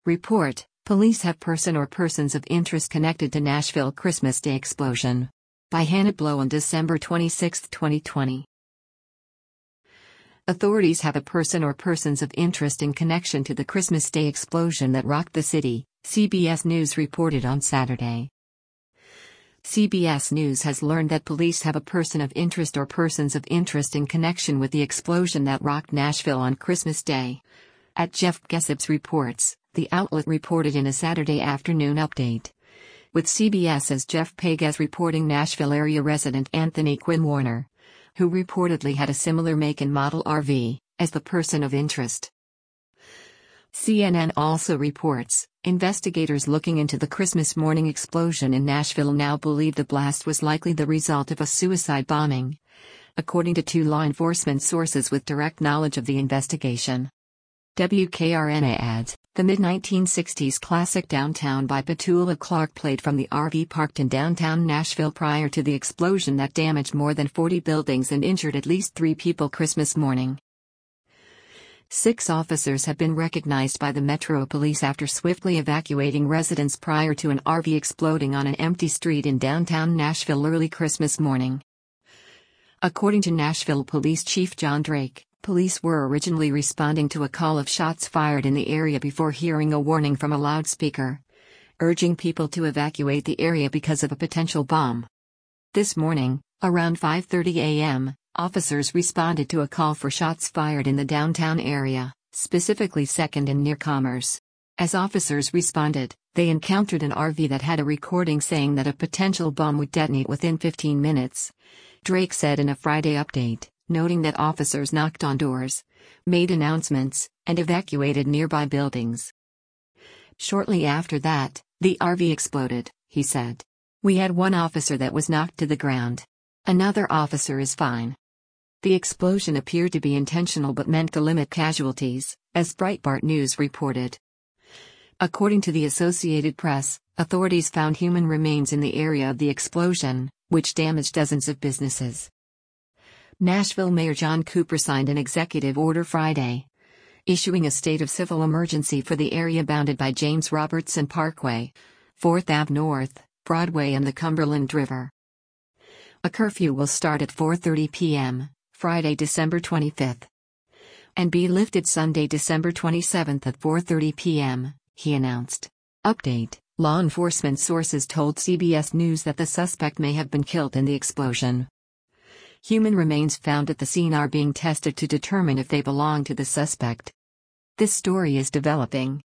Report: Police have person or persons of interest connected to Nashville Christmas Day explosion. By Hannah Blow on December 26, 2020. Authorities have a person or persons of interest in connection to the Christmas Day explosion that rocked the city, CBS News reported on Saturday. CBS News has learned that police have a person of interest or persons of interest in connection with the explosion that rocked Nashville on Christmas Day. At Jeff Gessip's reports, the outlet reported in a Saturday afternoon update. With CBS's Jeff Pegues reporting Nashville area resident Anthony Quinn Warner, who reportedly had a similar make and model RV, as the person of interest. CNN also reports, investigators looking into the Christmas morning explosion in Nashville now believe the blast was likely the result of a suicide bombing, according to two law enforcement sources with direct knowledge of the investigation. WKRNA adds, the mid-1960s classic Downtown by Petula Clark played from the RV parked in downtown Nashville prior to the explosion that damaged more than 40 buildings and injured at least 3 people Christmas morning. 6 officers have been recognized by the Metro Police after swiftly evacuating residents prior to an RV exploding on an empty street in downtown Nashville early Christmas morning. According to Nashville Police Chief John Drake, police were originally responding to a call of shots fired in the area before hearing a warning from a loudspeaker, urging people to evacuate the area because of a potential bomb. This morning, around 5:30 a.m., officers responded to a call for shots fired in the downtown area, specifically 2nd and near Commerce. As officers responded, they encountered an RV that had a recording saying that a potential bomb would detonate within 15 minutes. Drake said in a Friday update, noting that officers knocked on doors, made announcements, and evacuated nearby buildings. Shortly after that, the RV exploded, he said. We had one officer that was knocked to the ground. Another officer is fine. The explosion appeared to be intentional but meant to limit casualties, as Breitbart News reported. According to the Associated Press, authorities found human remains in the area of the explosion, which damaged dozens of businesses. Nashville Mayor John Cooper signed an executive order Friday, issuing a state of civil emergency for the area bounded by James Robertson Parkway, 4th Ave North, Broadway and the Cumberland River. A curfew will start at 4:30 p.m., Friday, December 25th, and be lifted Sunday, December 27th at 4:30 p.m., he announced. Update: law enforcement sources told CBS News that the suspect may have been killed in the explosion. Human remains found at the scene are being tested to determine if they belong to the suspect. This story is developing.